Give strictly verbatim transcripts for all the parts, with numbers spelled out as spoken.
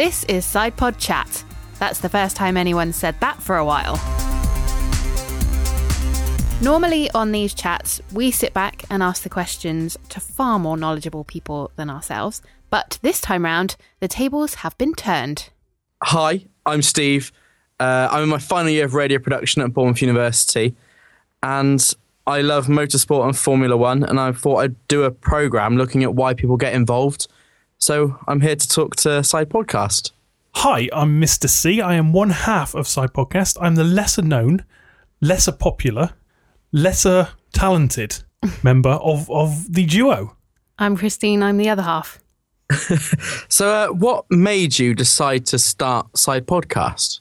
This is SidePod Chat. That's the first time anyone's said that for a while. Normally on these chats, we sit back and ask the questions to far more knowledgeable people than ourselves. But this time round, the tables have been turned. Hi, I'm Steve. Uh, I'm in my final year of radio production at Bournemouth University. And I love motorsport and Formula One. And I thought I'd do a programme looking at why people get involved. So I'm here to talk to Side Podcast. Hi, I'm Mister C. I am one half of Side Podcast. I'm the lesser known, lesser popular, lesser talented member of, of the duo. I'm Christine, I'm the other half. So uh, what made you decide to start Side Podcast?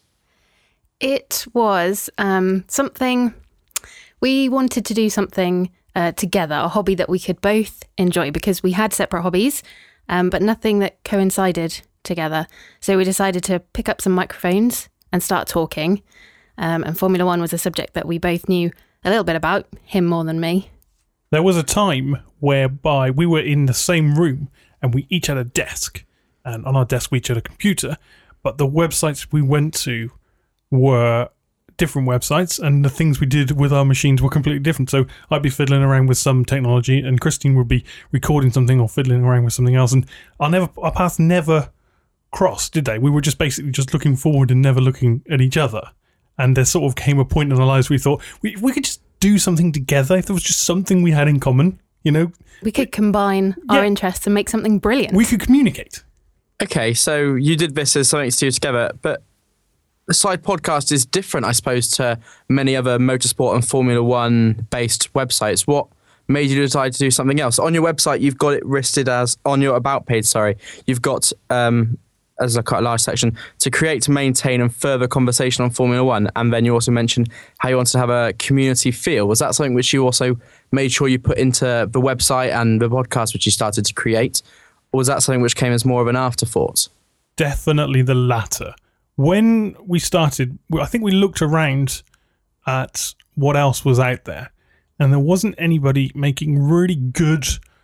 It was um, something, we wanted to do something uh, together, a hobby that we could both enjoy because we had separate hobbies, um, but nothing that coincided together. So we decided to pick up some microphones and start talking. Um, and Formula One was a subject that we both knew a little bit about, him more than me. There was a time whereby we were in the same room and we each had a desk. And on our desk, we each had a computer. But the websites we went to were different websites, and the things we did with our machines were completely different. So I'd be fiddling around with some technology, and Christine would be recording something or fiddling around with something else. And our, never, our paths never crossed, did they? We were just basically just looking forward and never looking at each other. And there sort of came a point in our lives where we thought we we could just do something together. If there was just something we had in common, you know. We could combine yeah. our interests and make something brilliant. We could communicate. Okay, so you did this as something to do together, but the Side Podcast is different, I suppose, to many other motorsport and Formula One based websites. What made you decide to do something else? On your website, you've got it listed as, on your About page, sorry, you've got... Um, as a quite a large section, to create, maintain and further conversation on Formula One. And then you also mentioned how you wanted to have a community feel. Was that something which you also made sure you put into the website and the podcast which you started to create? Or was that something which came as more of an afterthought? Definitely the latter. When we started, I think we looked around at what else was out there, and there wasn't anybody making really good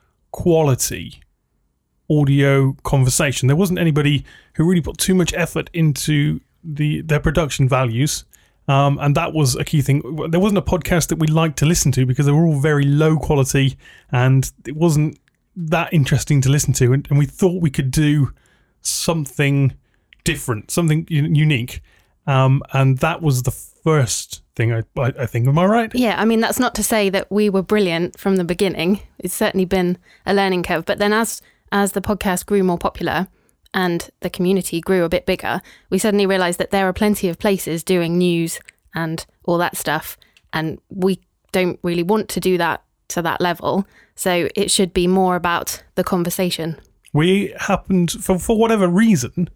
quality audio conversation. There wasn't anybody who really put too much effort into the their production values, um, and that was a key thing. There wasn't a podcast that we liked to listen to because they were all very low quality and it wasn't that interesting to listen to, and, and we thought we could do something different, something unique, um, and that was the first thing I, I, I think. Am I right? Yeah, I mean, that's not to say that we were brilliant from the beginning. It's certainly been a learning curve, but then as As the podcast grew more popular and the community grew a bit bigger, we suddenly realised that there are plenty of places doing news and all that stuff, and we don't really want to do that to that level. So it should be more about the conversation. We happened, for, for whatever reason,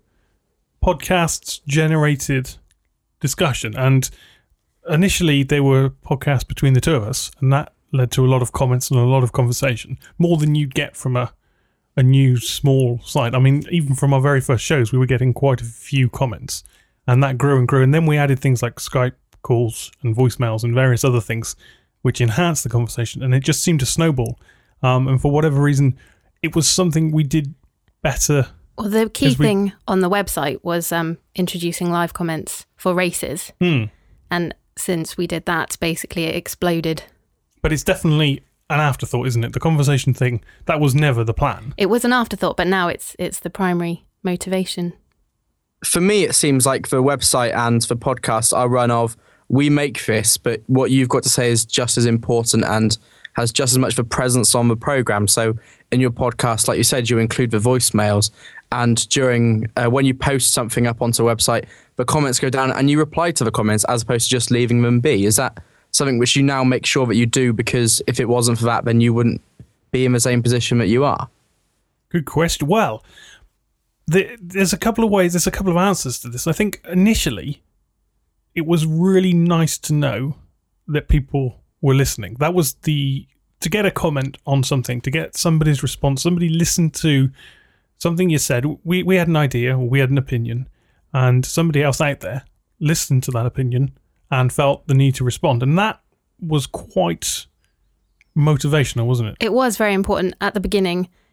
podcasts generated discussion, and initially they were podcasts between the two of us, and that led to a lot of comments and a lot of conversation, more than you'd get from a a new small site. I mean, even from our very first shows, we were getting quite a few comments, and that grew and grew. And then we added things like Skype calls and voicemails and various other things, which enhanced the conversation, and it just seemed to snowball. Um, and for whatever reason, it was something we did better. Well, the key we, thing on the website was um, introducing live comments for races. Hmm. And since we did that, basically it exploded. But it's definitely an afterthought, isn't it? The conversation thing, that was never the plan. It was an afterthought, but now it's it's the primary motivation. For me, it seems like the website and the podcast are run of, we make this, but what you've got to say is just as important and has just as much of a presence on the programme. So in your podcast, like you said, you include the voicemails, and during uh, when you post something up onto a website, the comments go down and you reply to the comments as opposed to just leaving them be. Is that something which you now make sure that you do, because if it wasn't for that, then you wouldn't be in the same position that you are? Good question. Well, the, there's a couple of ways, there's a couple of answers to this. I think initially it was really nice to know that people were listening. That was the, to get a comment on something, to get somebody's response, somebody listened to something you said. We, we had an idea, or we had an opinion, and somebody else out there listened to that opinion and felt the need to respond. And that was quite motivational, wasn't it? It was very important. At the beginning,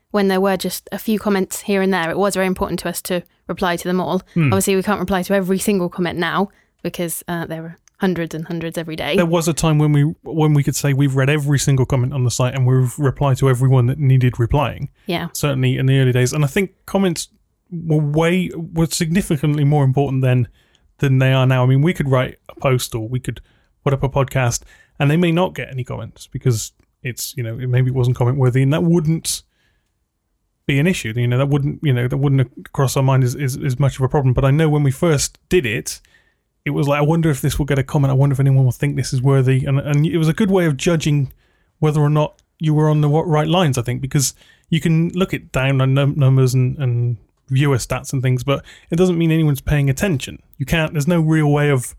when there were just a few comments here and there, it was very important to us to reply to them all. Mm. Obviously, we can't reply to every single comment now because uh, there were hundreds and hundreds every day. There was a time when we when we could say we've read every single comment on the site and we've replied to everyone that needed replying. Yeah. Certainly in the early days. And I think comments were way were significantly more important then than they are now. I mean, we could write a post or we could put up a podcast and they may not get any comments because it's, you know, maybe it wasn't comment worthy, and that wouldn't be an issue. You know, that wouldn't, you know, that wouldn't cross our mind as, as, as much of a problem. But I know when we first did it, it was like, I wonder if this will get a comment. I wonder if anyone will think this is worthy. And and it was a good way of judging whether or not you were on the right lines, I think, because you can look at down on num- numbers and, and viewer stats and things, but it doesn't mean anyone's paying attention. You can't, there's no real way of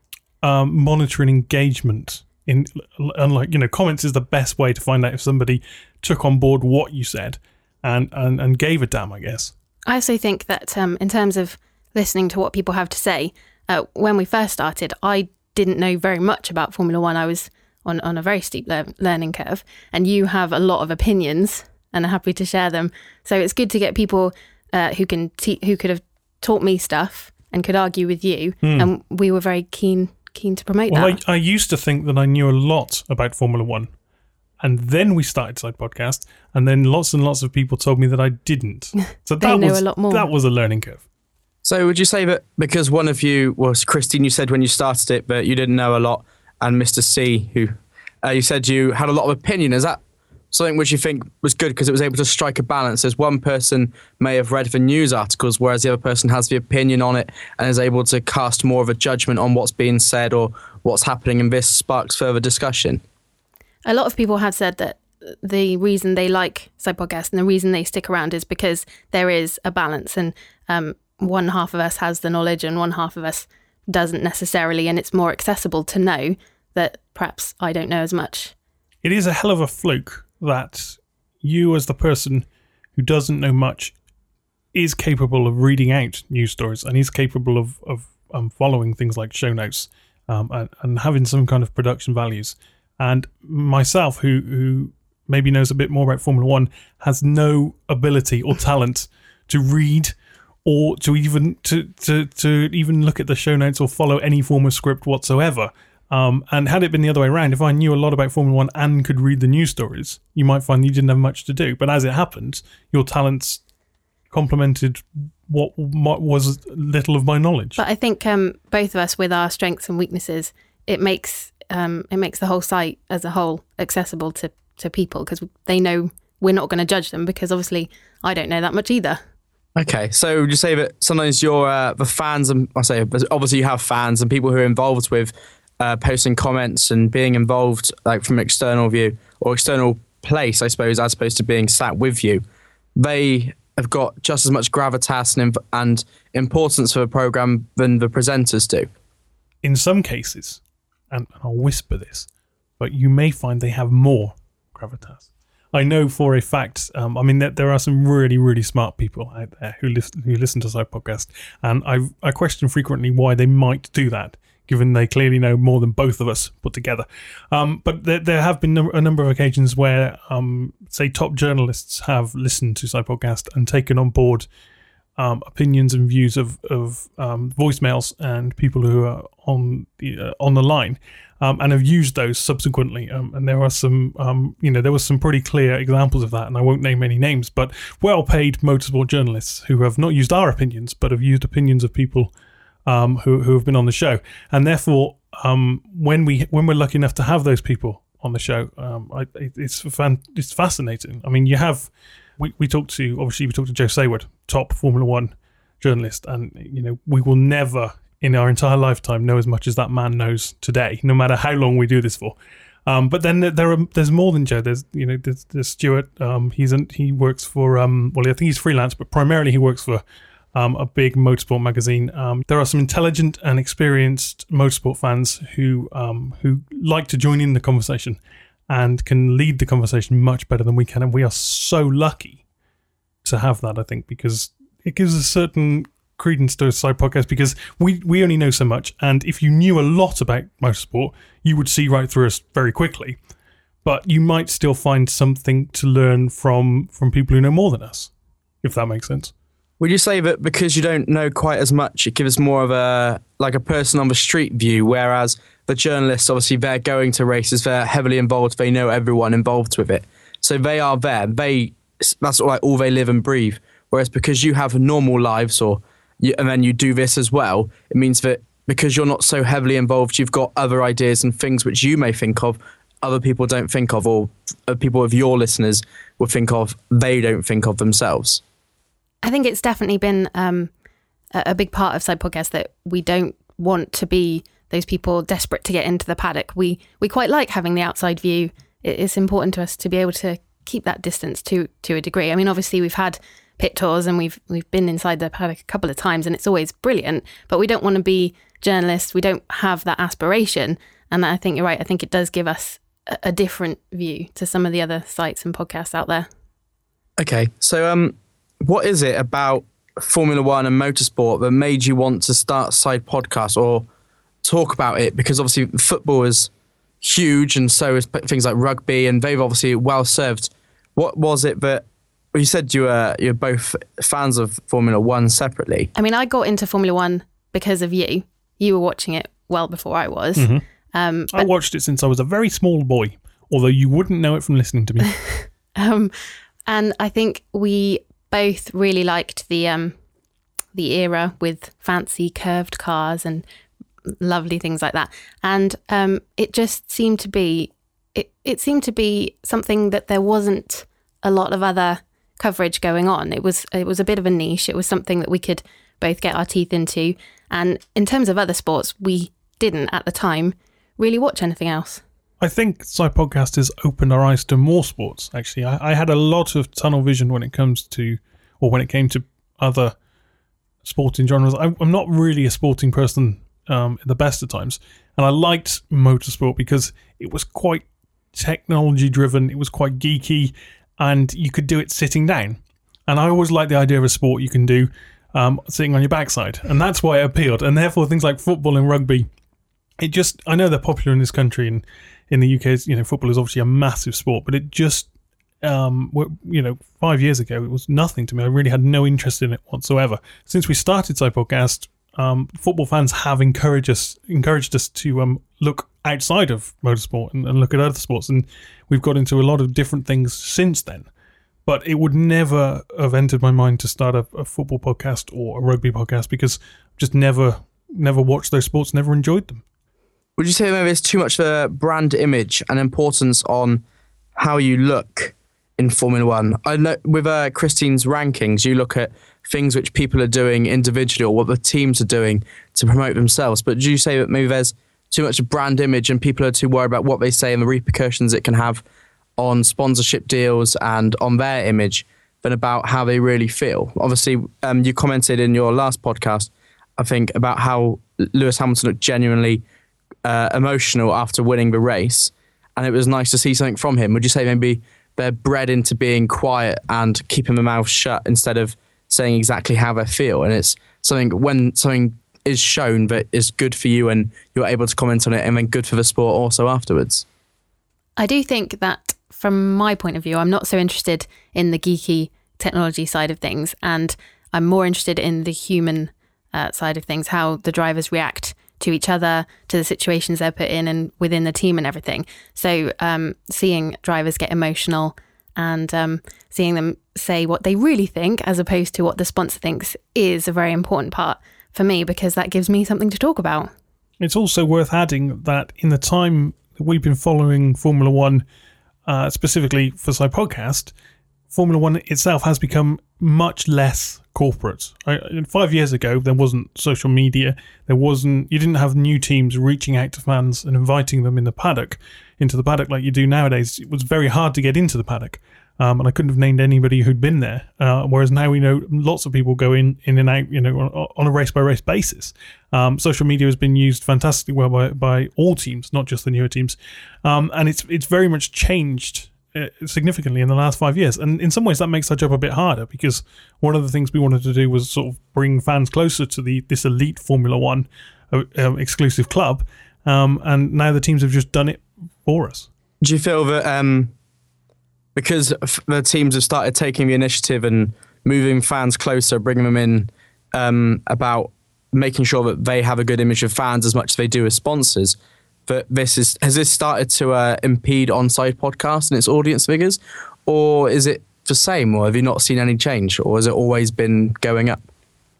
um, monitoring engagement. In unlike, you know, comments is the best way to find out if somebody took on board what you said and, and, and gave a damn, I guess. I also think that um, in terms of listening to what people have to say, Uh, when we first started, I didn't know very much about Formula One. I was on, on a very steep le- learning curve, and you have a lot of opinions and are happy to share them. So it's good to get people uh, who can te- who could have taught me stuff and could argue with you, mm. and we were very keen keen to promote well, that. I, I used to think that I knew a lot about Formula One, and then we started Side Podcast, and then lots and lots of people told me that I didn't. So they that know was a lot more. That was a learning curve. So would you say that because one of you was Christine, you said when you started it, but you didn't know a lot, and Mister C, who uh, you said you had a lot of opinion, is that something which you think was good because it was able to strike a balance? As one person may have read the news articles, whereas the other person has the opinion on it and is able to cast more of a judgment on what's being said or what's happening, and this sparks further discussion. A lot of people have said that the reason they like Side Podcast and the reason they stick around is because there is a balance, and um, one half of us has the knowledge and one half of us doesn't necessarily, and it's more accessible to know that perhaps I don't know as much. It is a hell of a fluke that you, as the person who doesn't know much, is capable of reading out news stories and is capable of, of um, following things like show notes um, and, and having some kind of production values. And myself, who, who maybe knows a bit more about Formula One, has no ability or talent to read or to even to, to, to even look at the show notes or follow any form of script whatsoever. Um, and had it been the other way around, if I knew a lot about Formula One and could read the news stories, you might find you didn't have much to do. But as it happened, your talents complemented what was little of my knowledge. But I think um, both of us, with our strengths and weaknesses, it makes um, it makes the whole site as a whole accessible to, to people, because they know we're not going to judge them, because obviously I don't know that much either. Okay, so would you say that sometimes you're uh, the fans, and I say obviously you have fans and people who are involved with uh, posting comments and being involved, like from external view or external place, I suppose, as opposed to being sat with you, they have got just as much gravitas and, and importance for the program than the presenters do? In some cases, and I'll whisper this, but you may find they have more gravitas. I know for a fact, um, I mean, that there are some really, really smart people out there who listen, who listen to Side Podcast, and I I question frequently why they might do that, given they clearly know more than both of us put together. Um, but there, there have been a number of occasions where, um, say, top journalists have listened to Side Podcast and taken on board um, opinions and views of, of um, voicemails and people who are on the, uh, on the line. Um, and have used those subsequently. Um, and there are some, um, you know, there were some pretty clear examples of that, and I won't name any names, but well-paid motorsport journalists who have not used our opinions, but have used opinions of people um, who who have been on the show. And therefore, um, when we when we're lucky enough to have those people on the show, um, I, it's fan, it's fascinating. I mean, you have we we talked to obviously we talked to Joe Sayward, top Formula One journalist, and you know we will never in our entire lifetime know as much as that man knows today, no matter how long we do this for. Um, but then there are there's more than Joe. There's you know there's, there's Stuart. Um, he's an, he works for um, well I think he's freelance, but primarily he works for um, a big motorsport magazine. Um, there are some intelligent and experienced motorsport fans who um, who like to join in the conversation and can lead the conversation much better than we can, and we are so lucky to have that. I think because it gives a certain credence to a Side Podcast, because we we only know so much, and if you knew a lot about motorsport, you would see right through us very quickly. but you might still find something to learn from from people who know more than us, if that makes sense. Would you say that because you don't know quite as much, it gives more of a like a person on the street view, whereas the journalists, obviously, they're going to races, they're heavily involved, they know everyone involved with it, so they are there. They that's like all they live and breathe. Whereas because you have normal lives, or you, and then you do this as well, it means that because you're not so heavily involved, you've got other ideas and things which you may think of, other people don't think of, or people of your listeners will think of, they don't think of themselves. I think it's definitely been um, a, a big part of Side Podcast that we don't want to be those people desperate to get into the paddock. We we quite like having the outside view. It, it's important to us to be able to keep that distance to to a degree. I mean, obviously we've had pit tours and we've we've been inside the paddock a couple of times and it's always brilliant, but we don't want to be journalists. We don't have that aspiration. And I think you're right. I think it does give us a, a different view to some of the other sites and podcasts out there. Okay, so um, what is it about Formula One and motorsport that made you want to start Side Podcast or talk about it? Because obviously football is huge and so is things like rugby, and they've obviously well served. What was it that you said you were you're both fans of Formula One separately? I mean, I got into Formula One because of you. You were watching it well before I was. Mm-hmm. Um, I watched it since I was a very small boy, although you wouldn't know it from listening to me. um, and I think we both really liked the um, the era with fancy curved cars and lovely things like that. And um, it just seemed to be it, it seemed to be something that there wasn't a lot of other coverage going on. It was it was a bit of a niche. It was something that we could both get our teeth into. And in terms of other sports, we didn't at the time really watch anything else. I think Side Podcast has opened our eyes to more sports, actually. I, I had a lot of tunnel vision when it comes to, or when it came to other sporting genres. I, I'm not really a sporting person um, at the best of times. And I liked motorsport because it was quite technology driven. It was quite geeky and you could do it sitting down. And I always liked the idea of a sport you can do um, sitting on your backside. And that's why it appealed. And therefore things like football and rugby, it just, I know they're popular in this country, and in the U K, you know, football is obviously a massive sport, but it just, um, you know, five years ago, it was nothing to me. I really had no interest in it whatsoever. Since we started Side Podcast, um, football fans have encouraged us, encouraged us to um, look outside of motorsport and, and look at other sports, and we've got into a lot of different things since then. But it would never have entered my mind to start a, a football podcast or a rugby podcast because I've just never, never watched those sports, never enjoyed them. Would you say maybe there's too much of a brand image and importance on how you look in Formula One? I know with uh, Christine's rankings, you look at things which people are doing individually or what the teams are doing to promote themselves. But do you say that maybe there's too much brand image and people are too worried about what they say and the repercussions it can have on sponsorship deals and on their image than about how they really feel? Obviously, um, you commented in your last podcast, I think, about how Lewis Hamilton looked genuinely Uh, emotional after winning the race, and it was nice to see something from him. Would you say maybe they're bred into being quiet and keeping their mouth shut instead of saying exactly how they feel? And it's something, when something is shown that is good for you and you're able to comment on it, and then good for the sport also afterwards. I do think that from my point of view, I'm not so interested in the geeky technology side of things, and I'm more interested in the human uh, side of things, how the drivers react to each other, to the situations they're put in and within the team and everything. So um, seeing drivers get emotional and um, seeing them say what they really think as opposed to what the sponsor thinks is a very important part for me, because that gives me something to talk about. It's also worth adding that in the time that we've been following Formula One, uh, specifically for Side Podcast, Formula One itself has become much less corporate. I, five years ago, there wasn't social media. There wasn't. You didn't have new teams reaching out to fans and inviting them in the paddock, into the paddock like you do nowadays. It was very hard to get into the paddock, um, and I couldn't have named anybody who'd been there. Uh, whereas now we know lots of people go in, in and out, you know, on, on a race by race basis. Um, social media has been used fantastically well by by all teams, not just the newer teams, um, and it's it's very much changed significantly in the last five years. And in some ways that makes our job a bit harder, because one of the things we wanted to do was sort of bring fans closer to the this elite Formula One uh, um, exclusive club, um, and now the teams have just done it for us. Do you feel that um, because f- the teams have started taking the initiative and moving fans closer, bringing them in, um, about making sure that they have a good image of fans as much as they do as sponsors, that this is has this started to uh, impede Onside Podcast and its audience figures, or is it the same, or have you not seen any change, or has it always been going up?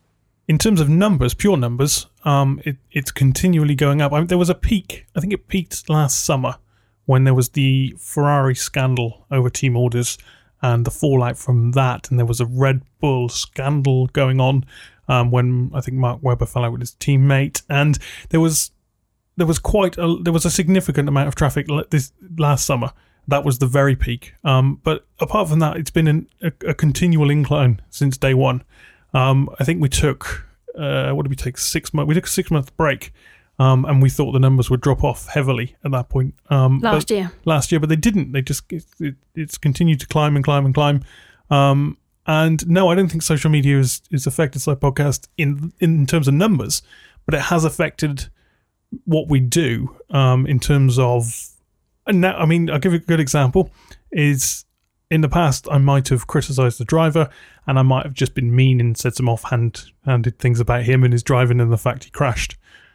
In terms of numbers, pure numbers, um, it, it's continually going up. I mean, there was a peak. I think it peaked last summer when there was the Ferrari scandal over team orders and the fallout from that, and there was a Red Bull scandal going on um, when I think Mark Webber fell out with his teammate, and there was there was quite a there was a significant amount of traffic this last summer. That was the very peak. Um, but apart from that, it's been an, a, a continual incline since day one. Um, I think we took, uh, what did we take? Six months. We took a six month break, um, and we thought the numbers would drop off heavily at that point. Um, last year. Last year, but they didn't. They just it, it, it's continued to climb and climb and climb. Um, and no, I don't think social media is is affected Side Podcast in in terms of numbers, but it has affected what we do um, in terms of. And now, I mean, I'll give you a good example. Is in the past, I might have criticised the driver, and I might have just been mean and said some offhanded things about him and his driving and the fact he crashed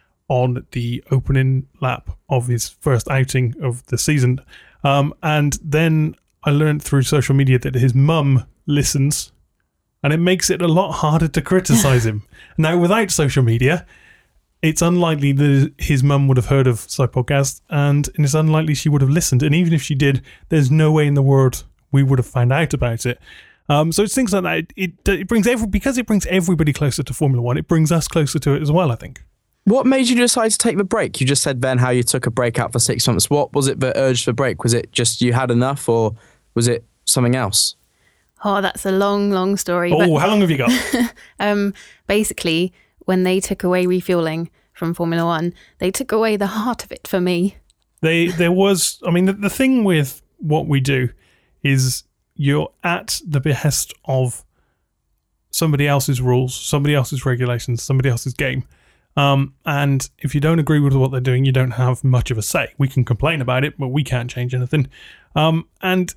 on the opening lap of his first outing of the season. Um, and then I learned through social media that his mum listens, and it makes it a lot harder to criticise him. Now, without social media, it's unlikely that his mum would have heard of Side Podcast, and it's unlikely she would have listened. And even if she did, there's no way in the world we would have found out about it. Um, so it's things like that. It, it, it brings every because it brings everybody closer to Formula One. It brings us closer to it as well, I think. What made you decide to take the break? You just said then how you took a break out for six months. What was it that urged the break? Was it just you had enough, or was it something else? Oh, that's a long, long story. Oh, but, how long have you got? um, basically, when they took away refueling from Formula One, they took away the heart of it for me. They there was, I mean, the, the thing with what we do is you're at the behest of somebody else's rules, somebody else's regulations, somebody else's game. Um, and if you don't agree with what they're doing, you don't have much of a say. We can complain about it, but we can't change anything. Um, and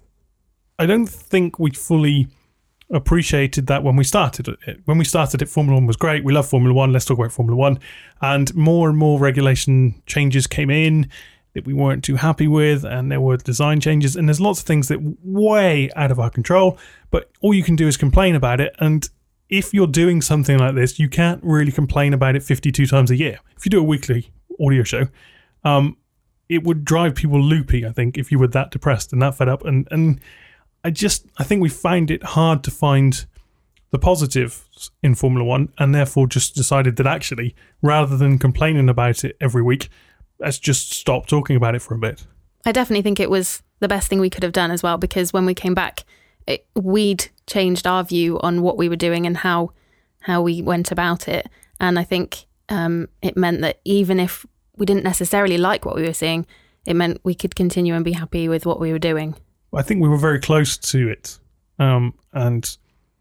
I don't think we fully appreciated that when we started it. When we started it, Formula One was great. We love Formula One. Let's talk about Formula One. And more and more regulation changes came in that we weren't too happy with, and there were design changes, and there's lots of things that way out of our control, but all you can do is complain about it. And if you're doing something like this, you can't really complain about it fifty-two times a year. If you do a weekly audio show, um, it would drive people loopy, I think, if you were that depressed and that fed up. And, and I just, I think we find it hard to find the positives in Formula One, and therefore just decided that actually, rather than complaining about it every week, let's just stop talking about it for a bit. I definitely think it was the best thing we could have done as well, because when we came back, it, we'd changed our view on what we were doing and how how we went about it. And I think um, it meant that even if we didn't necessarily like what we were seeing, it meant we could continue and be happy with what we were doing. I think we were very close to it. Um, and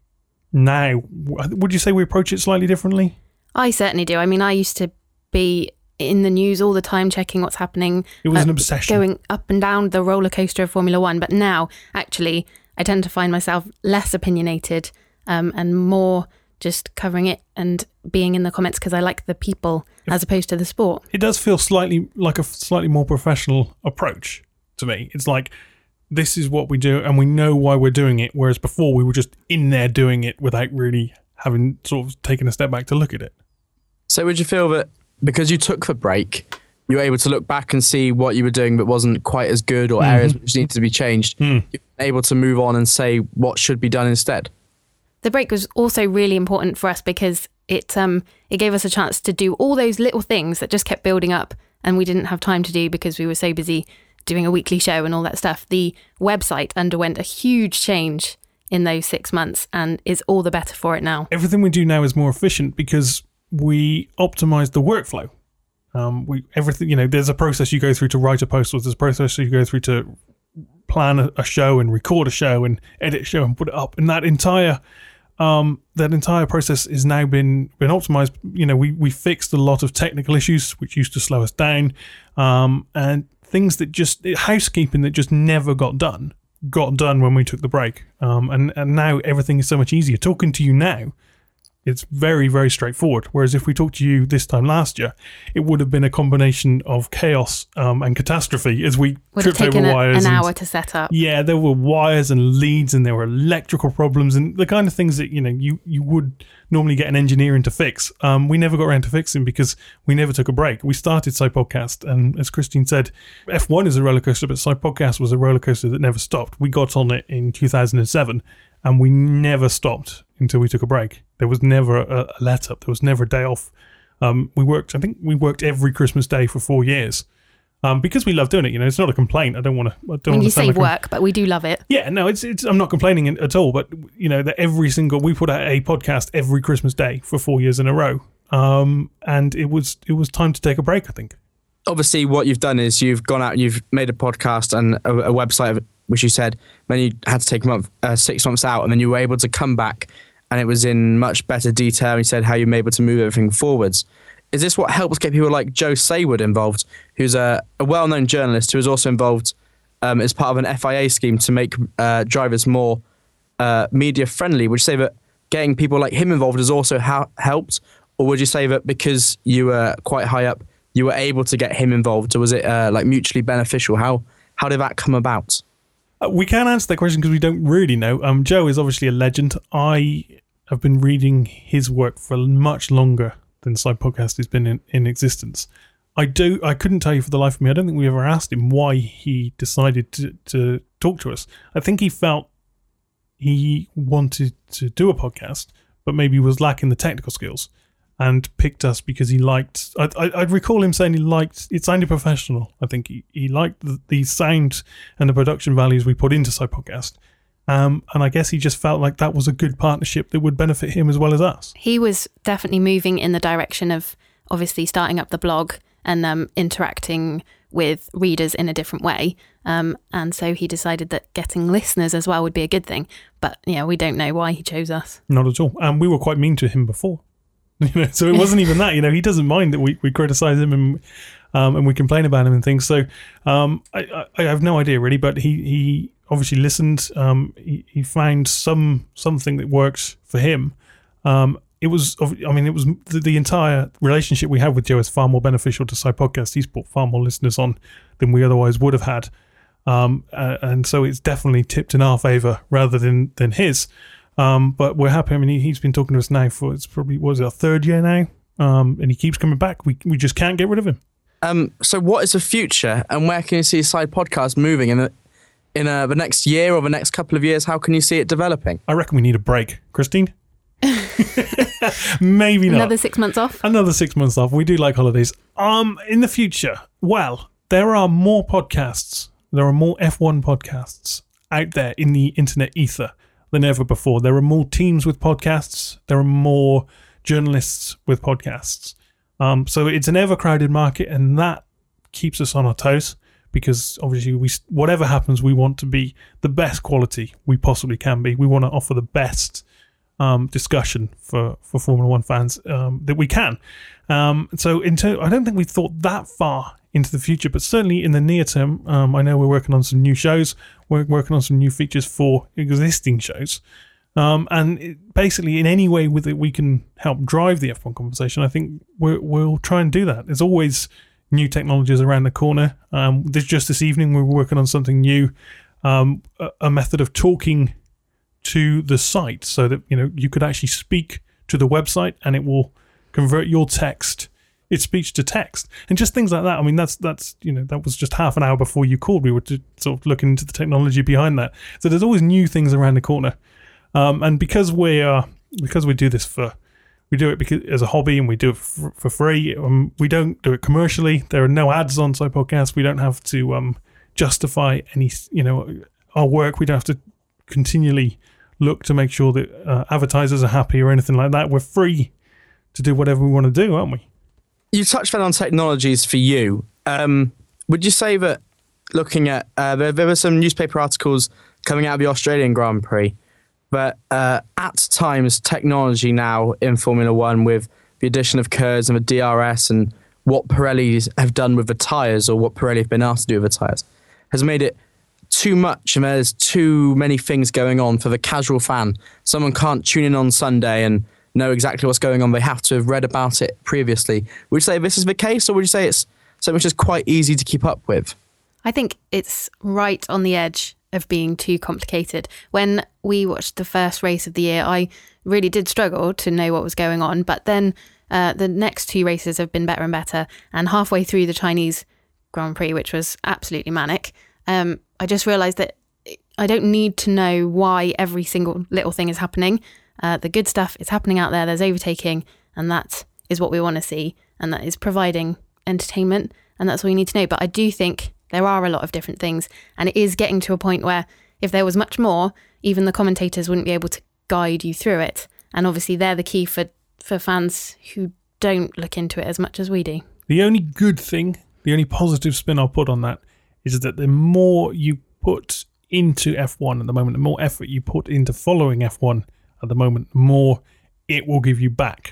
now, would you say we approach it slightly differently? I certainly do. I mean, I used to be in the news all the time, checking what's happening. It was uh, an obsession. Going up and down the roller coaster of Formula One. But now, actually, I tend to find myself less opinionated um, and more just covering it and being in the comments because I like the people if, as opposed to the sport. It does feel slightly like a slightly more professional approach to me. It's like, this is what we do and we know why we're doing it, whereas before we were just in there doing it without really having sort of taken a step back to look at it. So would you feel that because you took the break, you were able to look back and see what you were doing that wasn't quite as good, or mm-hmm. areas which needed to be changed, mm. you were able to move on and say what should be done instead? The break was also really important for us because it um it gave us a chance to do all those little things that just kept building up and we didn't have time to do because we were so busy doing a weekly show and all that stuff. The website underwent a huge change in those six months and is all the better for it now. Everything we do now is more efficient because we optimize the workflow. Um, we everything you know. There's a process you go through to write a post, or there's a process you go through to plan a, a show and record a show and edit a show and put it up. And that entire um, that entire process is now been been optimized. You know, we we fixed a lot of technical issues which used to slow us down, um, and things that just housekeeping that just never got done got done when we took the break. Um, and and now everything is so much easier. Talking to you now, it's very, very straightforward. Whereas if we talked to you this time last year, it would have been a combination of chaos um, and catastrophe as we would have tripped taken over a, wires. an and, hour to set up. Yeah, there were wires and leads and there were electrical problems and the kind of things that, you know, you, you would normally get an engineer in to fix. Um, we never got around to fixing because we never took a break. We started Side Podcast, and as Christine said, F one is a roller coaster, but Side Podcast was a roller coaster that never stopped. We got on it in two thousand seven and we never stopped until we took a break. There was never a, a let up. There was never a day off. Um, we worked, I think we worked every Christmas day for four years. Um, because we love doing it, you know, it's not a complaint. I don't want to. I don't I mean, want you to sound say like work, a, but we do love it. Yeah, no, it's it's. I'm not complaining at all, but you know that every single we put out a podcast every Christmas day for four years in a row, um, and it was it was time to take a break. I think. Obviously, what you've done is you've gone out, and you've made a podcast and a, a website, which you said, then you had to take a month, uh, six months out, and then you were able to come back, and it was in much better detail. You said how you were able to move everything forwards. Is this what helps get people like Joe Saywood involved, who's a, a well-known journalist who is also involved um, as part of an F I A scheme to make uh, drivers more uh, media-friendly? Would you say that getting people like him involved has also ha- helped? Or would you say that because you were quite high up, you were able to get him involved? Or was it uh, like mutually beneficial? How how did that come about? Uh, we can't answer that question because we don't really know. Um, Joe is obviously a legend. I have been reading his work for much longer than Side Podcast has been in, in existence. I do. I couldn't tell you for the life of me. I don't think we ever asked him why he decided to, to talk to us. I think he felt he wanted to do a podcast, but maybe was lacking the technical skills, and picked us because he liked. I, I, I'd recall him saying he liked. It sounded professional. I think he, he liked the, the sound and the production values we put into Side Podcast. Um, and I guess he just felt like that was a good partnership that would benefit him as well as us. He was definitely moving in the direction of obviously starting up the blog and um, interacting with readers in a different way. Um, and so he decided that getting listeners as well would be a good thing. But yeah, we don't know why he chose us. Not at all. And we were quite mean to him before. You know, so it wasn't even that. You know, he doesn't mind that we, we criticize him and um, and we complain about him and things. So um, I, I, I have no idea really, but he, he obviously listened. Um, he, he found some something that works for him. Um, it was, I mean, it was the, the entire relationship we have with Joe is far more beneficial to Side Podcast. He's brought far more listeners on than we otherwise would have had. Um, uh, and so it's definitely tipped in our favour rather than, than his. Um, but we're happy. I mean, he, he's been talking to us now for, it's probably, what is it, our third year now? Um, and he keeps coming back. We we just can't get rid of him. Um, so what is the future, and where can you see Side Podcast moving in the, in uh, the next year or the next couple of years? How can you see it developing? I reckon we need a break. Christine? Maybe not. Another six months off? Another six months off. We do like holidays. Um, in the future, well, there are more podcasts. There are more F one podcasts out there in the internet ether than ever before. There are more teams with podcasts. There are more journalists with podcasts. Um, so it's an ever-crowded market, and that keeps us on our toes because obviously we, whatever happens, we want to be the best quality we possibly can be. We want to offer the best um, discussion for, for Formula One fans um, that we can. Um, so in ter- I don't think we've thought that far into the future, but certainly in the near term, um, I know we're working on some new shows. We're working on some new features for existing shows. Um, and it, basically, in any way with it we can help drive the F one conversation, I think we're, we'll try and do that. There's always new technologies around the corner. Um, there's just this evening we were working on something new, um, a, a method of talking to the site so that you know you could actually speak to the website and it will convert your text, its speech to text, and just things like that. I mean, that's that's you know that was just half an hour before you called. We were just sort of looking into the technology behind that. So there's always new things around the corner. Um, and because we are, because we do this for, we do it because as a hobby and we do it for, for free. Um, we don't do it commercially. There are no ads on Side Podcast. We don't have to um, justify any, you know, our work. We don't have to continually look to make sure that uh, advertisers are happy or anything like that. We're free to do whatever we want to do, aren't we? You touched on technologies for you. Um, would you say that looking at, uh, there, there were some newspaper articles coming out of the Australian Grand Prix, but uh, at times technology now in Formula One with the addition of K E R S and the D R S and what Pirelli have done with the tyres, or what Pirelli have been asked to do with the tyres, has made it too much, and there's too many things going on for the casual fan. Someone can't tune in on Sunday and know exactly what's going on. They have to have read about it previously. Would you say this is the case, or would you say it's something which is quite easy to keep up with? I think it's right on the edge of being too complicated. When we watched the first race of the year, I really did struggle to know what was going on, but then uh, the next two races have been better and better, and halfway through the Chinese Grand Prix, which was absolutely manic, um, I just realised that I don't need to know why every single little thing is happening. Uh, the good stuff is happening out there, there's overtaking, and that is what we want to see, and that is providing entertainment, and that's all you need to know. But I do think there are a lot of different things, and it is getting to a point where if there was much more, even the commentators wouldn't be able to guide you through it. And obviously they're the key for, for fans who don't look into it as much as we do. The only good thing, the only positive spin I'll put on that is that the more you put into F one at the moment, the more effort you put into following F one at the moment, the more it will give you back.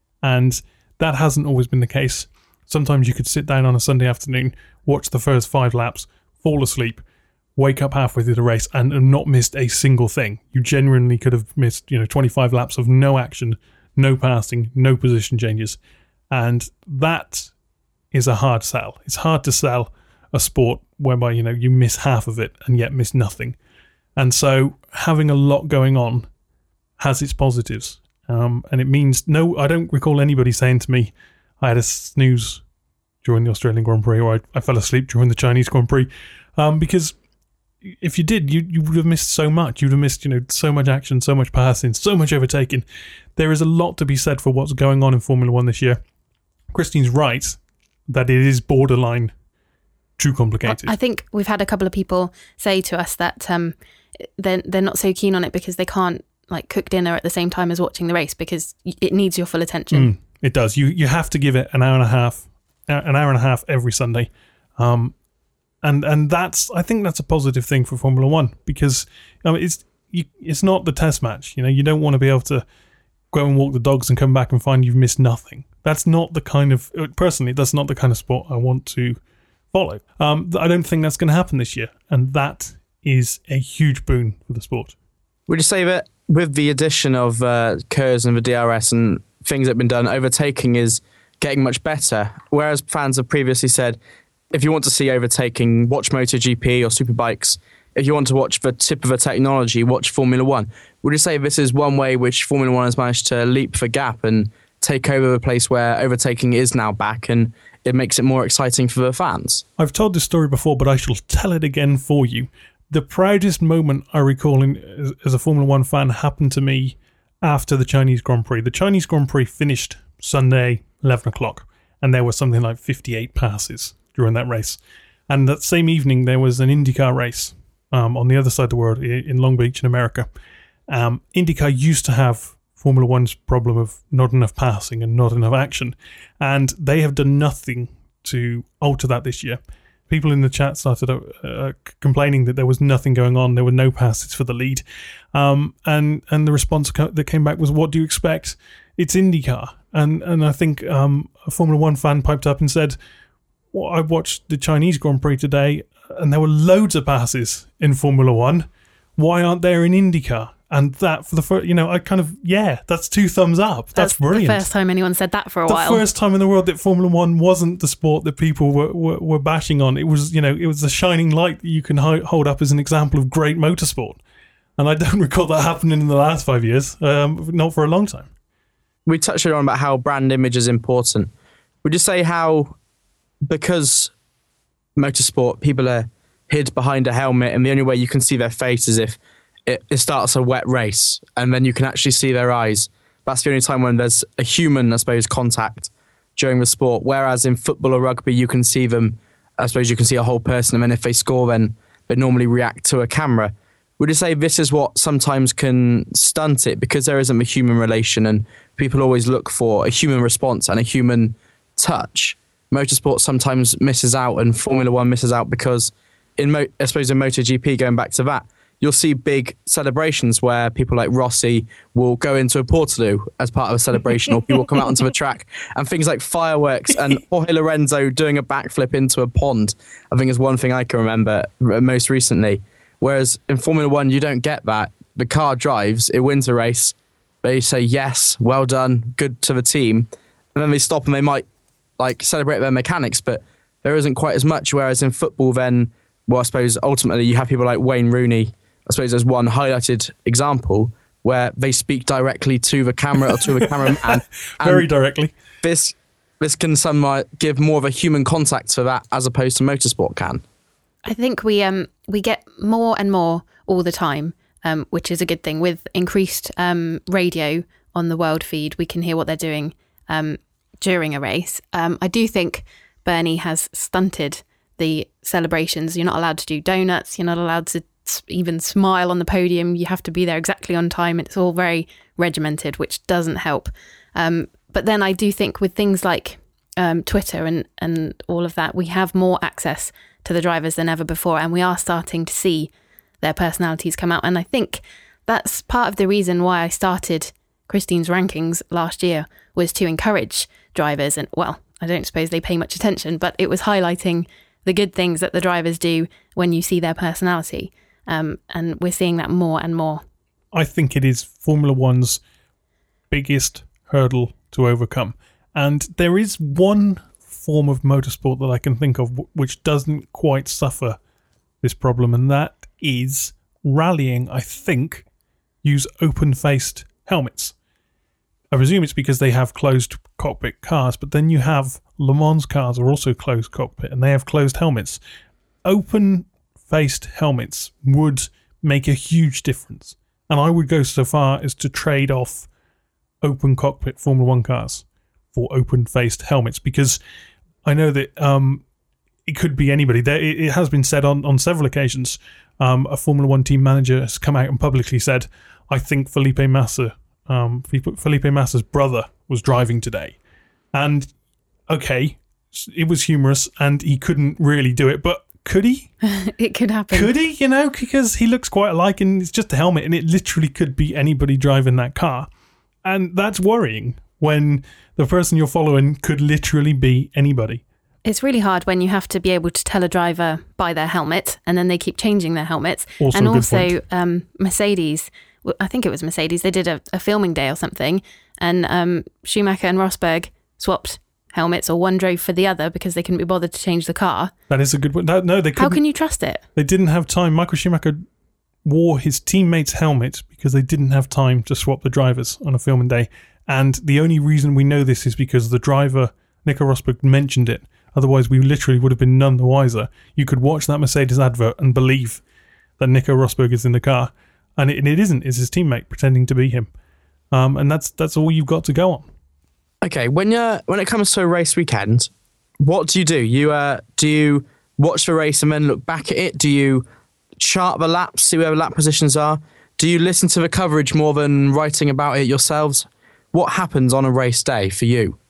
And that hasn't always been the case. Sometimes you could sit down on a Sunday afternoon, watch the first five laps, fall asleep, wake up halfway through the race and have not missed a single thing. You genuinely could have missed, you know, twenty-five laps of no action, no passing, no position changes. And that is a hard sell. It's hard to sell a sport whereby, you know, you miss half of it and yet miss nothing. And so having a lot going on has its positives. Um, and it means, no, I don't recall anybody saying to me, I had a snooze during the Australian Grand Prix, or I, I fell asleep during the Chinese Grand Prix. Um, because if you did, you, you would have missed so much. You'd have missed, you know, so much action, so much passing, so much overtaking. There is a lot to be said for what's going on in Formula One this year. Christine's right that it is borderline too complicated. I think we've had a couple of people say to us that um, they're, they're not so keen on it because they can't like cook dinner at the same time as watching the race, because it needs your full attention. Mm, it does. You you have to give it an hour and a half, an hour and a half every Sunday. Um, and and that's, I think that's a positive thing for Formula One, because I mean, it's you, it's not the test match. You know, you don't want to be able to go and walk the dogs and come back and find you've missed nothing. That's not the kind of, personally, that's not the kind of sport I want to follow. Um, I don't think that's going to happen this year, and that is a huge boon for the sport. Would you say that with the addition of uh, K E R S and the D R S and things that have been done, overtaking is getting much better? Whereas fans have previously said, if you want to see overtaking, watch MotoGP or Superbikes. If you want to watch the tip of the technology, watch Formula One. Would you say this is one way which Formula One has managed to leap the gap and take over the place where overtaking is now back, and it makes it more exciting for the fans? I've told this story before, but I shall tell it again for you. The proudest moment I recall in, as, as a Formula One fan happened to me after the Chinese Grand Prix. The Chinese Grand Prix finished Sunday, eleven o'clock, and there were something like fifty-eight passes during that race. And that same evening, there was an IndyCar race um, on the other side of the world, in Long Beach in America. Um, IndyCar used to have Formula One's problem of not enough passing and not enough action, and they have done nothing to alter that this year. People in the chat started uh, complaining that there was nothing going on. There were no passes for the lead. Um, and and the response co- that came back was, what do you expect? It's IndyCar. And and I think um, a Formula One fan piped up and said, well, I watched the Chinese Grand Prix today and there were loads of passes in Formula One. Why aren't there in IndyCar? And that, for the first, you know, I kind of, yeah, that's two thumbs up. That's, that's brilliant. The first time anyone said that for a the while. The first time in the world that Formula One wasn't the sport that people were, were, were bashing on. It was, you know, it was a shining light that you can ho- hold up as an example of great motorsport. And I don't recall that happening in the last five years, um, not for a long time. We touched on about how brand image is important. Would you say how, because motorsport, people are hid behind a helmet and the only way you can see their face is if It, it starts a wet race and then you can actually see their eyes. That's the only time when there's a human, I suppose, contact during the sport. Whereas in football or rugby, you can see them, I suppose you can see a whole person, and then if they score, then they normally react to a camera. Would you say this is what sometimes can stunt it because there isn't a human relation and people always look for a human response and a human touch? Motorsport sometimes misses out and Formula One misses out because, in Mo- I suppose in MotoGP, going back to that, you'll see big celebrations where people like Rossi will go into a Portaloo as part of a celebration, or people come out onto the track, and things like fireworks and Jorge Lorenzo doing a backflip into a pond, I think is one thing I can remember most recently. Whereas in Formula One, you don't get that. The car drives, it wins a race, they say, yes, well done, good to the team, and then they stop and they might like celebrate their mechanics, but there isn't quite as much. Whereas in football, then, well, I suppose ultimately you have people like Wayne Rooney, I suppose there's one highlighted example where they speak directly to the camera or to the cameraman. Very directly. This this can somewhat give more of a human contact to that as opposed to motorsport can. I think we um we get more and more all the time, um, which is a good thing. With increased um, radio on the world feed, we can hear what they're doing um, during a race. Um, I do think Bernie has stunted the celebrations. You're not allowed to do donuts. You're not allowed to even smile on the podium. You have to be there exactly on time. It's all very regimented, which doesn't help. Um, but then I do think with things like um, Twitter and, and all of that, we have more access to the drivers than ever before, and we are starting to see their personalities come out. And I think that's part of the reason why I started Christine's Rankings last year, was to encourage drivers. And well, I don't suppose they pay much attention, but it was highlighting the good things that the drivers do when you see their personality. Um, and we're seeing that more and more. I think it is Formula One's biggest hurdle to overcome. And there is one form of motorsport that I can think of which doesn't quite suffer this problem, and that is rallying, I think, use open-faced helmets. I presume it's because they have closed cockpit cars, but then you have Le Mans cars are also closed cockpit, and they have closed helmets. Open-faced helmets would make a huge difference, and I would go so far as to trade off open cockpit Formula One cars for open-faced helmets, because I know that um, it could be anybody. There, it, it has been said on, on several occasions, um, a Formula One team manager has come out and publicly said, I think Felipe Massa, um, Felipe Massa's brother was driving today. And, okay, it was humorous and he couldn't really do it, but could he? It could happen. Could he? You know, because he looks quite alike and it's just a helmet and it literally could be anybody driving that car. And that's worrying when the person you're following could literally be anybody. It's really hard when you have to be able to tell a driver by their helmet and then they keep changing their helmets. Also and a good also point. Um, Mercedes, I think it was Mercedes, they did a, a filming day or something, and um, Schumacher and Rosberg swapped helmets, or one drove for the other because they couldn't be bothered to change the car. That is a good point. No, no, they couldn't. How can you trust it? They didn't have time. Michael Schumacher wore his teammate's helmet because they didn't have time to swap the drivers on a filming day. And the only reason we know this is because the driver, Nico Rosberg, mentioned it. Otherwise, we literally would have been none the wiser. You could watch that Mercedes advert and believe that Nico Rosberg is in the car. And it, and it isn't. It's his teammate pretending to be him. Um, and that's that's all you've got to go on. Okay, when you when it comes to a race weekend, what do you do? You uh, do you watch the race and then look back at it? Do you chart the laps, see where the lap positions are? Do you listen to the coverage more than writing about it yourselves? What happens on a race day for you?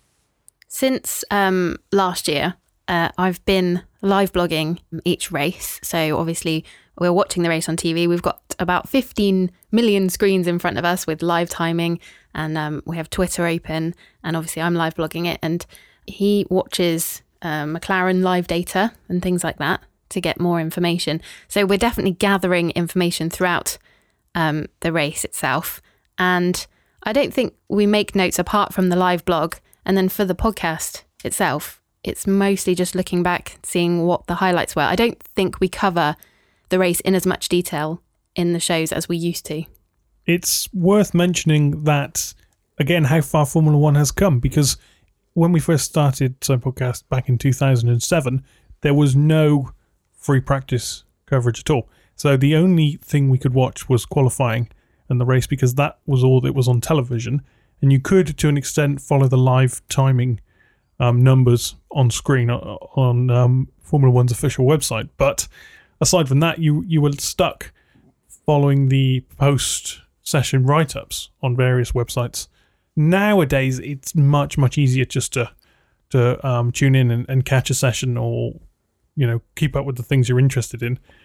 Since um, last year, uh, I've been live blogging each race. So obviously we're watching the race on T V. We've got about fifteen million screens in front of us with live timing, and um, we have Twitter open, and obviously I'm live blogging it, and he watches uh, McLaren live data and things like that to get more information. So we're definitely gathering information throughout um, the race itself. And I don't think we make notes apart from the live blog. And then for the podcast itself, it's mostly just looking back, seeing what the highlights were. I don't think we cover the race in as much detail in the shows as we used to. It's worth mentioning that, again, how far Formula One has come, because when we first started Side Podcast back in two thousand seven, there was no free practice coverage at all. So the only thing we could watch was qualifying and the race, because that was all that was on television. And you could, to an extent, follow the live timing um, numbers on screen on um, Formula One's official website. But aside from that, you, you were stuck following the post-session write-ups on various websites. Nowadays, it's much, much easier just to to um, tune in and, and catch a session, or, you know, keep up with the things you're interested in.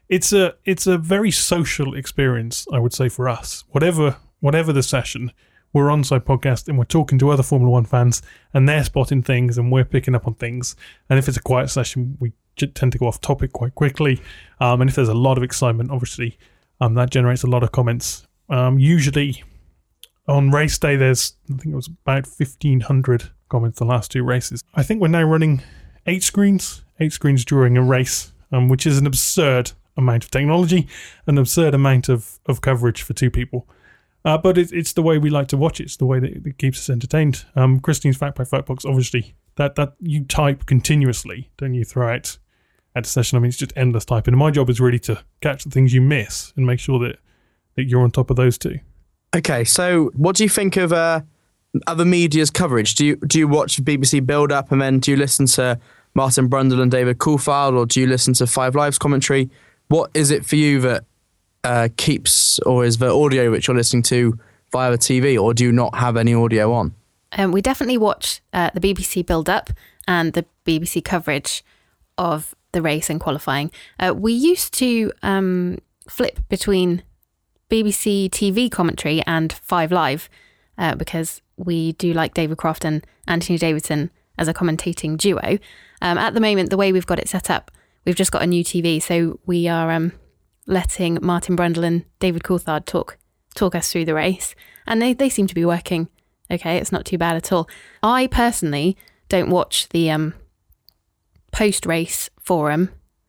it's a it's a very social experience, I would say, for us. Whatever whatever the session, we're on Side Podcast and we're talking to other Formula One fans, and they're spotting things and we're picking up on things. And if it's a quiet session, we tend to go off topic quite quickly. Um, and if there's a lot of excitement, obviously, um, that generates a lot of comments. Um, usually on race day, there's, I think it was about fifteen hundred comments the last two races. I think we're now running eight screens, eight screens during a race, um, which is an absurd amount of technology, an absurd amount of, of coverage for two people. Uh, but it, it's the way we like to watch it. It's the way that it keeps us entertained. Um, Christine's Fact by Fact box, obviously, that, that you type continuously, don't you, throughout at a session. I mean, it's just endless typing. And my job is really to catch the things you miss and make sure that, that you're on top of those too. Okay, so what do you think of uh, other media's coverage? Do you do you watch B B C Build Up, and then do you listen to Martin Brundle and David Coulthard, or do you listen to Five Live's commentary? What is it for you that uh, keeps, or is the audio which you're listening to via the T V, or do you not have any audio on? Um, we definitely watch uh, the B B C Build Up and the B B C coverage of the race and qualifying. Uh, we used to um, flip between B B C T V commentary and Five Live uh, because we do like David Croft and Anthony Davidson as a commentating duo. Um, at the moment, the way we've got it set up, we've just got a new T V, so we are um, letting Martin Brundle and David Coulthard talk talk us through the race, and they, they seem to be working okay. It's not too bad at all. I personally don't watch the um, post-race forum,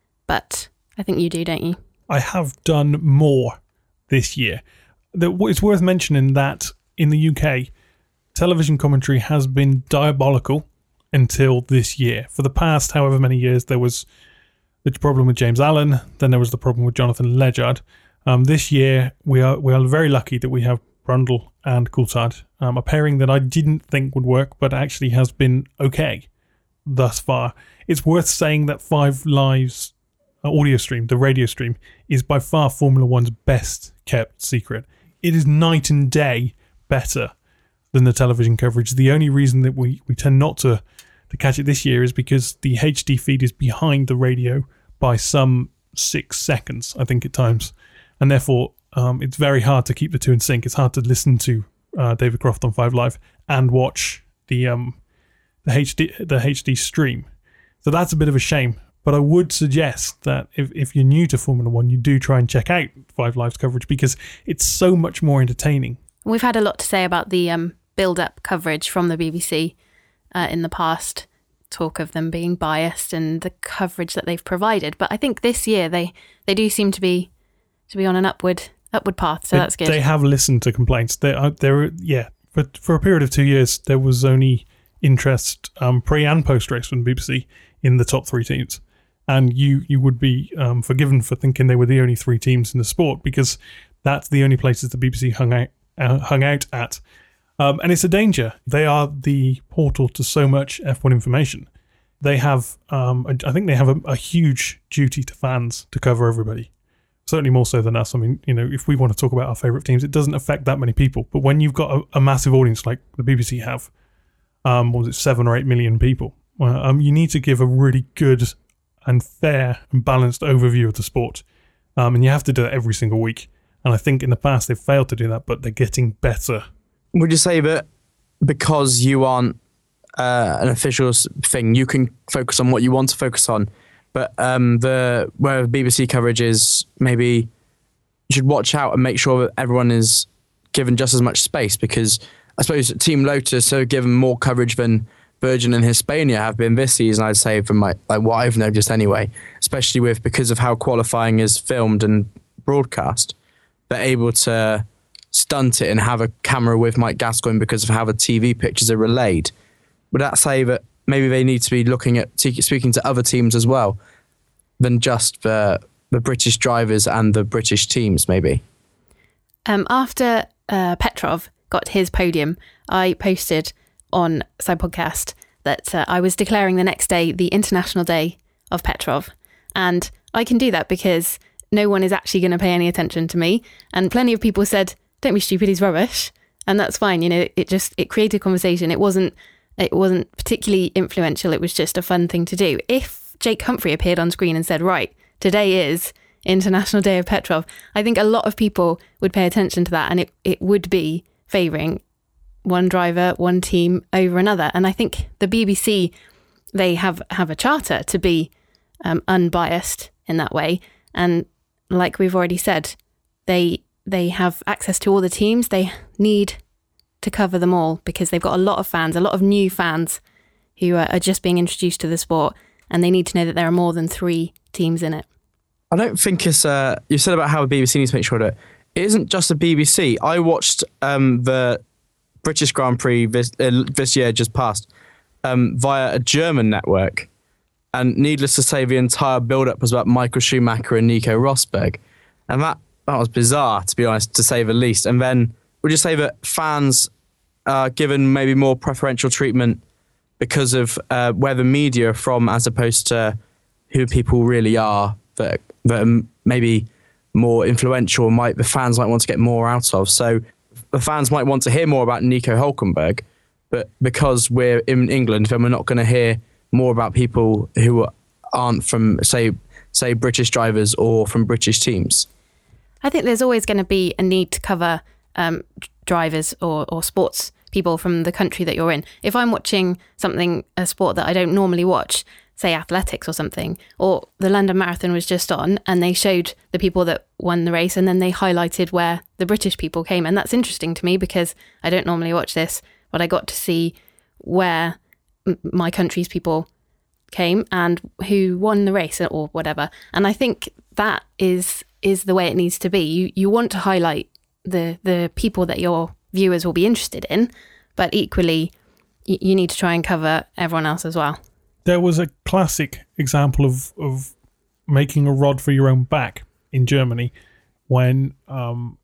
but I think you do, don't you? I have done more this year. It's worth mentioning that in the U K, television commentary has been diabolical until this year. For the past however many years, there was the problem with James Allen, then there was the problem with Jonathan Ledyard. Um, this year, we are we are very lucky that we have Brundle and Coulthard, um, a pairing that I didn't think would work, but actually has been okay thus far. It's worth saying that Five Live's audio stream, the radio stream, is by far Formula One's best kept secret. It is night and day better than the television coverage. The only reason that we, we tend not to, to catch it this year is because the H D feed is behind the radio by some six seconds, I think, at times. And therefore, um, it's very hard to keep the two in sync. It's hard to listen to uh, David Croft on Five Live and watch the um, the H D the H D stream. So that's a bit of a shame. But I would suggest that if, if you're new to Formula One, you do try and check out Five Live's coverage because it's so much more entertaining. We've had a lot to say about the um, build-up coverage from the B B C uh, in the past, talk of them being biased and the coverage that they've provided. But I think this year they, they do seem to be to be on an upward upward path, so they, that's good. They have listened to complaints. They are, they yeah, for, for a period of two years, there was only interest um, pre and post-race from the B B C in the top three teams. And you, you would be um, forgiven for thinking they were the only three teams in the sport because that's the only places the B B C hung out, uh, hung out at. Um, and it's a danger. They are the portal to so much F one information. They have, um, I think they have a, a huge duty to fans to cover everybody. Certainly more so than us. I mean, you know, if we want to talk about our favourite teams, it doesn't affect that many people. But when you've got a, a massive audience like the B B C have, um, what was it, seven or eight million people, well, um, you need to give a really good and fair and balanced overview of the sport. Um, and you have to do that every single week. And I think in the past they've failed to do that, but they're getting better. Would you say that because you aren't uh, an official thing, you can focus on what you want to focus on, but um, the where B B C coverage is, maybe you should watch out and make sure that everyone is given just as much space, because I suppose Team Lotus are given more coverage than Virgin and Hispania have been this season, I'd say, from my, like what I've noticed anyway, especially with because of how qualifying is filmed and broadcast. They're able to stunt it and have a camera with Mike Gascoigne because of how the T V pictures are relayed. Would that say that maybe they need to be looking at speaking to other teams as well than just the the British drivers and the British teams, maybe? Um, after uh, Petrov got his podium, I posted on Side Podcast that uh, I was declaring the next day the International Day of Petrov. And I can do that because no one is actually going to pay any attention to me. And plenty of people said, don't be stupid, he's rubbish. And that's fine. You know, it just, it created conversation. It wasn't, it wasn't particularly influential. It was just a fun thing to do. If Jake Humphrey appeared on screen and said, right, today is International Day of Petrov, I think a lot of people would pay attention to that, and it, it would be favouring one driver, one team over another. And I think the B B C, they have, have a charter to be um, unbiased in that way. And like we've already said, they they have access to all the teams. They need to cover them all because they've got a lot of fans, a lot of new fans who are, are just being introduced to the sport, and they need to know that there are more than three teams in it. I don't think it's, uh, you said about how the B B C needs to make sure that it isn't just the B B C. I watched um, the British Grand Prix this, uh, this year just passed um, via a German network. And needless to say, the entire build-up was about Michael Schumacher and Nico Rosberg. And that, that was bizarre, to be honest, to say the least. And then would you say that fans are given maybe more preferential treatment because of uh, where the media are from as opposed to who people really are that, that are maybe more influential, might the fans might want to get more out of? So the fans might want to hear more about Nico Hülkenberg, but because we're in England, then we're not going to hear more about people who aren't from, say, say British drivers or from British teams. I think there's always going to be a need to cover um, drivers or, or sports people from the country that you're in. If I'm watching something, a sport that I don't normally watch, say athletics or something, or the London Marathon was just on and they showed the people that won the race and then they highlighted where the British people came. And that's interesting to me because I don't normally watch this, but I got to see where m- my country's people came and who won the race or whatever. And I think that is is the way it needs to be. You you want to highlight the the people that your viewers will be interested in, but equally you, you need to try and cover everyone else as well. There was a classic example of, of making a rod for your own back in Germany when um,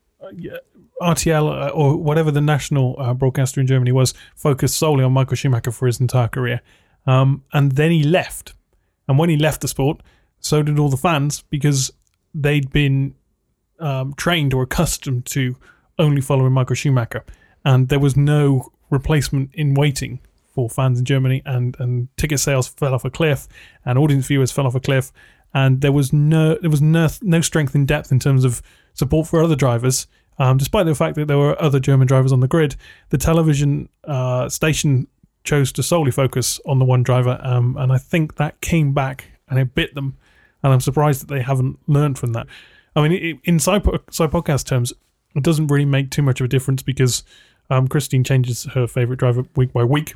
R T L uh, or whatever the national uh, broadcaster in Germany was focused solely on Michael Schumacher for his entire career. Um, and then he left. And when he left the sport, so did all the fans because they'd been um, trained or accustomed to only following Michael Schumacher. And there was no replacement in waiting for fans in Germany, and, and ticket sales fell off a cliff, and audience viewers fell off a cliff, and there was no there was no, no strength in depth in terms of support for other drivers. Um, despite the fact that there were other German drivers on the grid, the television uh, station chose to solely focus on the one driver, um, and I think that came back and it bit them, and I'm surprised that they haven't learned from that. I mean, it, in side, side podcast terms, it doesn't really make too much of a difference because um, Christine changes her favourite driver week by week.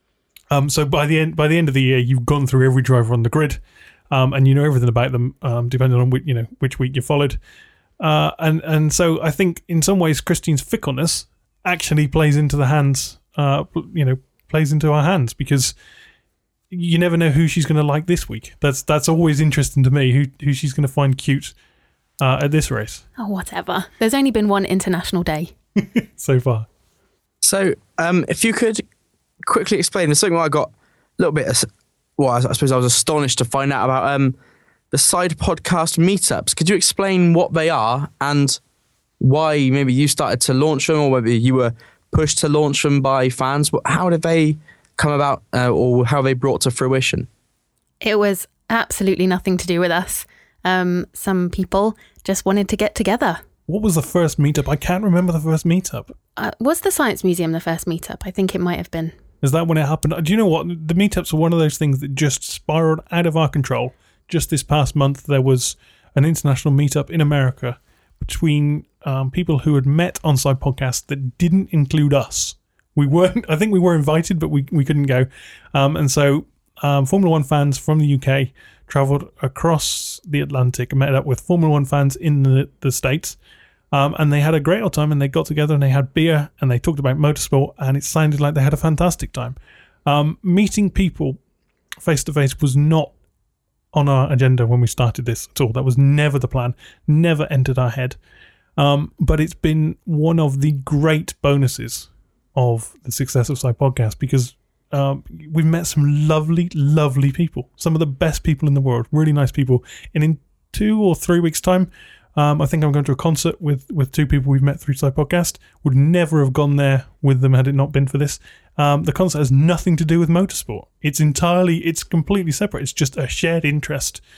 Um, so by the end by the end of the year, you've gone through every driver on the grid, um, and you know everything about them, um, depending on which, you know which week you followed. Uh, and and so I think in some ways Christine's fickleness actually plays into the hands, uh, you know, plays into our hands because you never know who she's going to like this week. That's that's always interesting to me. Who who she's going to find cute uh, at this race. Oh, whatever. There's only been one international day so far. So, um, if you could quickly explain, there's something I got a little bit, well, I suppose I was astonished to find out about um, the side podcast meetups. Could you explain what they are and why maybe you started to launch them or whether you were pushed to launch them by fans? How did they come about uh, or how they brought to fruition? It was absolutely nothing to do with us. Um, some people just wanted to get together. What was the first meetup? I can't remember the first meetup. Uh, was the Science Museum the first meetup? I think it might have been. Is that when it happened? Do you know what? The meetups are one of those things that just spiraled out of our control. Just this past month, there was an international meetup in America between um, people who had met on Side Podcast that didn't include us. We weren't. I think we were invited, but we, we couldn't go. Um, and so um, Formula One fans from the U K travelled across the Atlantic and met up with Formula One fans in the, the States. Um, and they had a great old time, and they got together and they had beer and they talked about motorsport, and it sounded like they had a fantastic time. Um, meeting people face to face was not on our agenda when we started this at all. That was never the plan, never entered our head. Um, but it's been one of the great bonuses of the success of Side Podcast because um, we've met some lovely, lovely people, some of the best people in the world, really nice people. And in two or three weeks' time, Um, I think I'm going to a concert with, with two people we've met through Side Podcast. Would never have gone there with them had it not been for this. Um, the concert has nothing to do with motorsport. It's entirely, it's completely separate. It's just a shared interest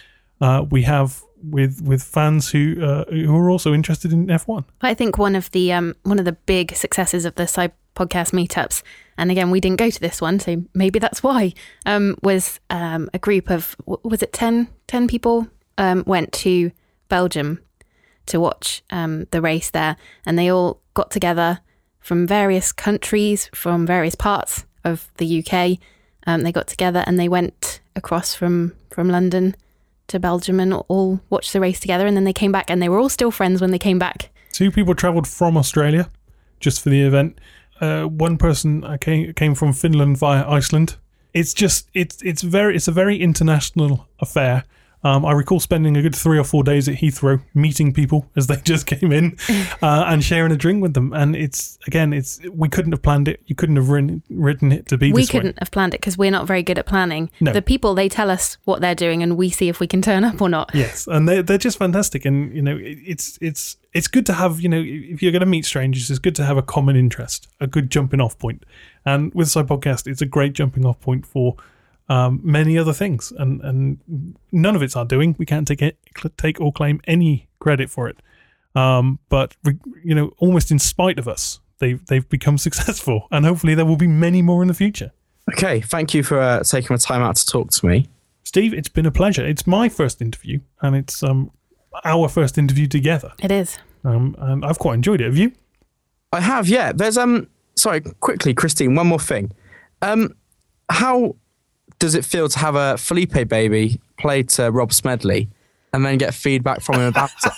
uh, we have with with fans who uh, who are also interested in F one. I think one of the um, one of the big successes of the Side Podcast meetups, and again, we didn't go to this one, so maybe that's why, um, was um, a group of, was it ten, ten people um, went to Belgium to watch um, the race there, and they all got together from various countries, from various parts of the U K. Um, they got together and they went across from, from London to Belgium and all watched the race together, and then they came back and they were all still friends when they came back. Two people travelled from Australia just for the event. Uh, one person came came from Finland via Iceland. It's just it's it's very it's a very international affair. Um, I recall spending a good three or four days at Heathrow meeting people as they just came in uh, and sharing a drink with them. And it's again, it's we couldn't have planned it. You couldn't have written, written it to be we this way. We couldn't have planned it because we're not very good at planning. No. The people, they tell us what they're doing and we see if we can turn up or not. Yes, and they're, they're just fantastic. And, you know, it, it's it's it's good to have, you know, if you're going to meet strangers, it's good to have a common interest, a good jumping off point. And with Side Podcast, it's a great jumping off point for Um, many other things, and, and none of it's our doing. We can't take it, take or claim any credit for it. Um, but you know, almost in spite of us, they've they've become successful, and hopefully there will be many more in the future. Okay, thank you for uh, taking the time out to talk to me, Steve. It's been a pleasure. It's my first interview, and it's um our first interview together. It is, um, and I've quite enjoyed it. Have you? I have, yeah. There's um, sorry, quickly, Christine. One more thing. Um, how does it feel to have a Felipe baby play to Rob Smedley and then get feedback from him about it?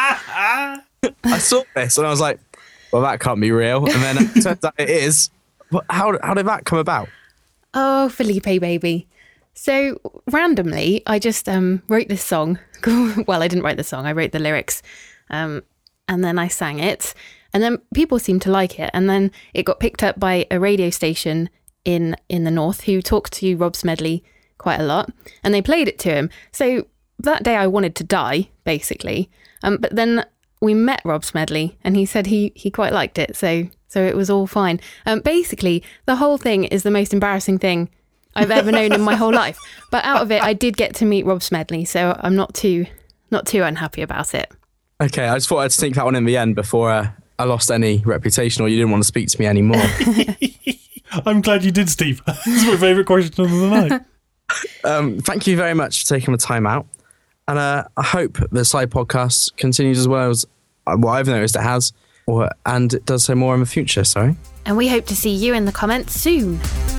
I saw this and I was like, well, that can't be real. And then it turns out it is. But how, how did that come about? Oh, Felipe baby. So randomly, I just um, wrote this song. Well, I didn't write the song. I wrote the lyrics um, and then I sang it. And then people seemed to like it. And then it got picked up by a radio station in in the north who talked to Rob Smedley quite a lot, and they played it to him. So that day I wanted to die, basically. Um, but then we met Rob Smedley and he said he he quite liked it, so so it was all fine. Um, basically, the whole thing is the most embarrassing thing I've ever known in my whole life. But out of it, I did get to meet Rob Smedley, so I'm not too not too unhappy about it. Okay, I just thought I'd sneak that one in the end before uh, I lost any reputation or you didn't want to speak to me anymore. I'm glad you did, Steve. This is my favourite question of the night. um, thank you very much for taking the time out. And uh, I hope the Side Podcast continues as well as uh, what I've noticed it has, or and it does so more in the future, sorry. And we hope to see you in the comments soon.